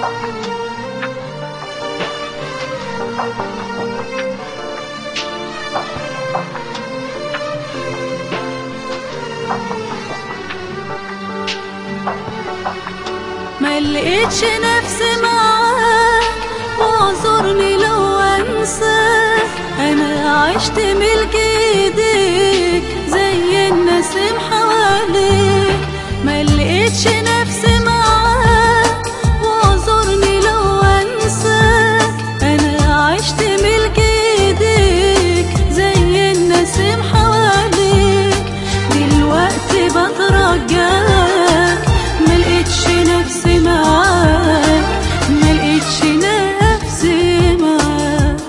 ما لقيتش نفسي معاك، واعذرني لو انساك. انا عشت ملك ايديك زي النسيم حواليك. ما لقيتش نفسي معاك، واعذرني لو انساك. انا عشت ملك ايديك زي النسيم حواليك. دلوقتي بترجاك، ملقيتش نفسي معاك، ملقيتش نفسي معاك.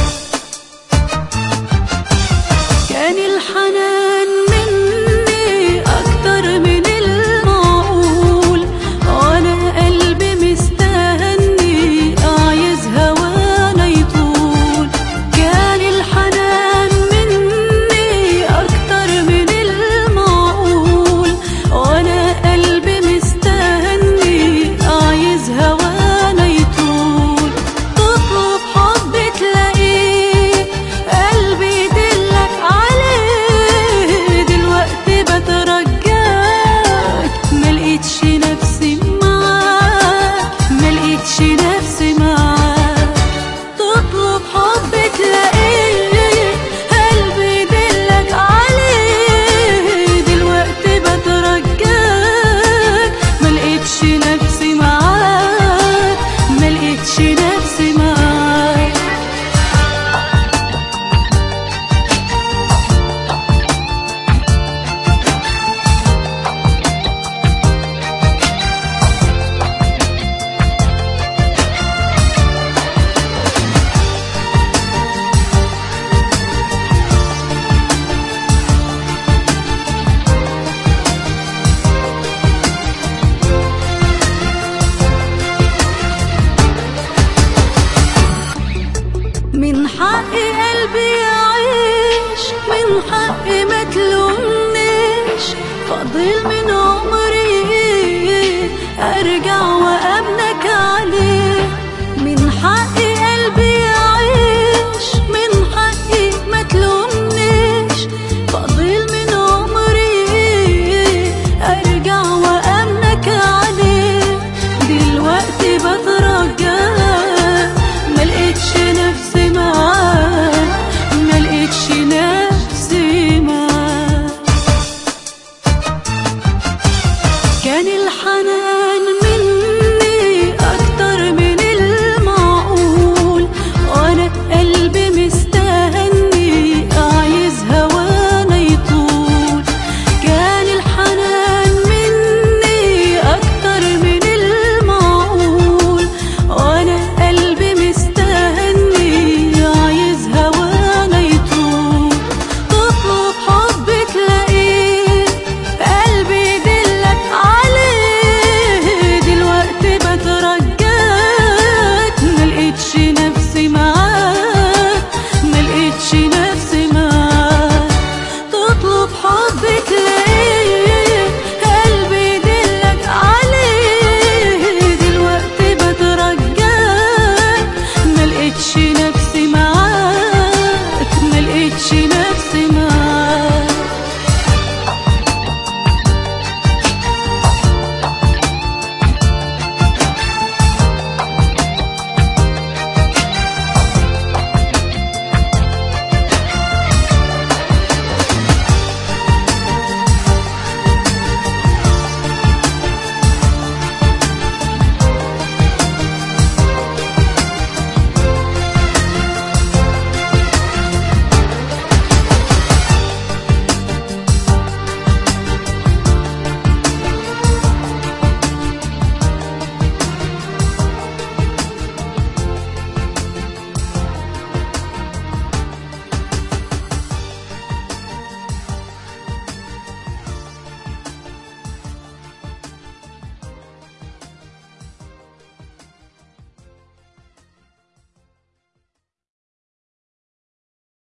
كان الحنان مني أكتر من المعقول، وأنا قلبي مستني عايز هوانا يطول. كان الحنان مني أكتر من المعقول، وأنا قلبي مستني عايز هوانا يطول. تطلب حب تلاقيه، قلبي يدلك عليه. دلوقتي بترجاك، ملقيتش نفسي معاك، ملقيتش نفسي معاك. تطلب حب تلاقيه، قلبي يدلك عليه. دلوقتي بترجاك، ملقيتش نفسي معاك، ملقيتش نفسي معاك. من حقي قلبي يعيش، من حقي ما تلومنيش. فاضل من عمري ارجع وابنك عليه. من حقي